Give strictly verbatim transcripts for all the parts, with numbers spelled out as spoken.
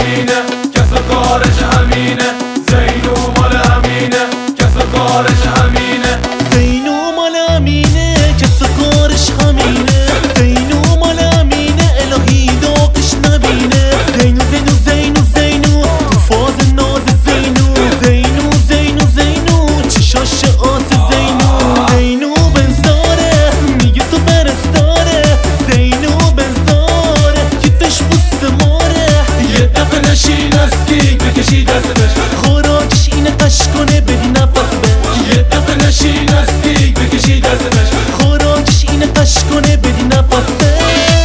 همینه، کس و کارش همینه. زینو مال همینه، کس و کارش همینه. زینو مال همینه، کس و کارش همینه. زینو مال همینه، الهی داغش نبینه. زینو زینو زینو زینو تو فاز ناز زینو. زینو زینو زینو چشاش آس زینو. زینو بنزاره میگه تو برستاره. زینو بنزاره کیفش بوست ماره. یه دقیقه نشین استیک بکشی دستش، خوراکش اینه قش کنه بدی نفس بهش. یه دقیقه نشین استیک بکشی دستش، خوراکش اینه قش کنه بدی نفس بهش.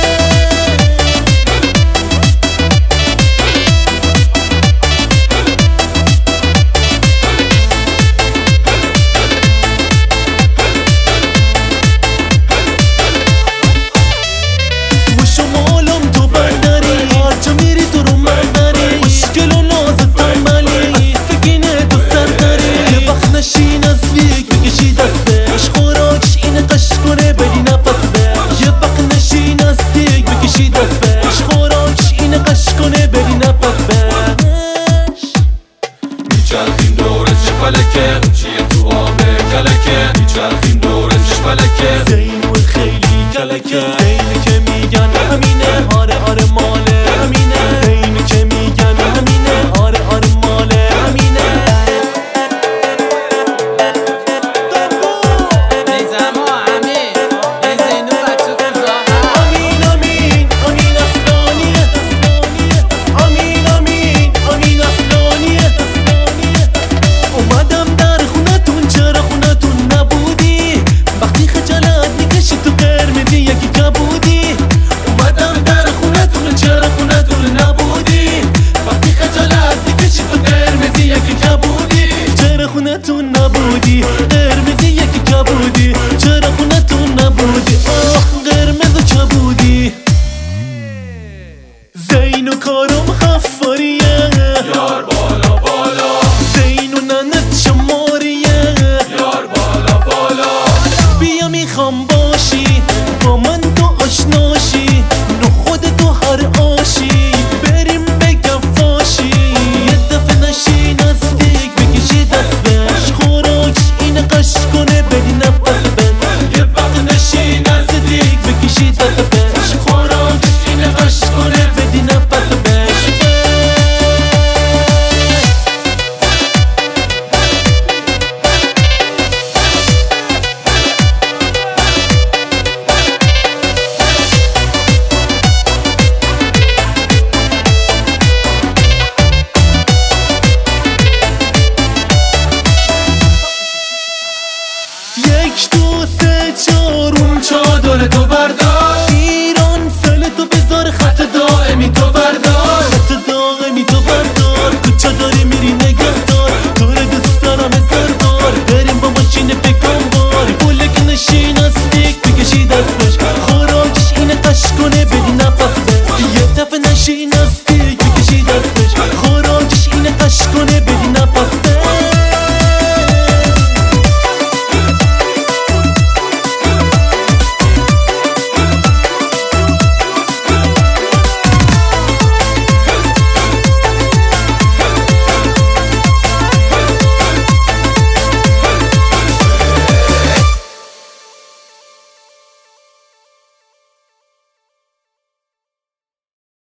میچرخیم دورش فلکه، چیه تو آب کلکه. میچرخیم دورش فلکه. زینو خیلی کلکه. زینو که میگن همینه، آره آره ماله همینه. زینو که میگن همینه، آره آره ماله همینه. نیزما امین این زینو بچه خوزاها. امین امین امین اصلانیه. امین امین امین اصلانیه. اومدم در خونتون، چرا خونتون نبودی؟ وقتی خجالت میکشی تو قرمزی یکی کبودی. اومدم در خونتون، چرا خونتون نبودی؟ وقتی خجالت میکشی تو قرمزی یکی کبودی. چرا خونتون نبودی؟ قرمزی یکی کبودی. چرا خونتون نبودی؟ آخ قرمز و کبودی. زینو کارم خفاریه، یار بالا بالا. زینو ننت شماریه، یار بالا بالا. بیا میخوام باشی با من تو آشناشی. نو خود تو هر آشی بریم بگم فاشی. یه دفعه نشی نزدیک بکشی دست بهش. خوراکش اینه قش کنه بدی نفس بهش. یه وقت نشین نزدیک بکشی دست بهش. خوراکش اینه قش کنه بدی نفس بهش. یک دو سه چهار اون چادر تو بردار، ایران سل تو بذار خط دائمی تو بردار. خط دائمی تو بردار. کجا داری میری نگهدار. تو رو دوست دارم هزار بار. بریم با ماشین بکن بار. پولک نشین استیک بکشی دستش. خوراکش اینه قش کنه بدی نفس بهش. یه دفعه نشین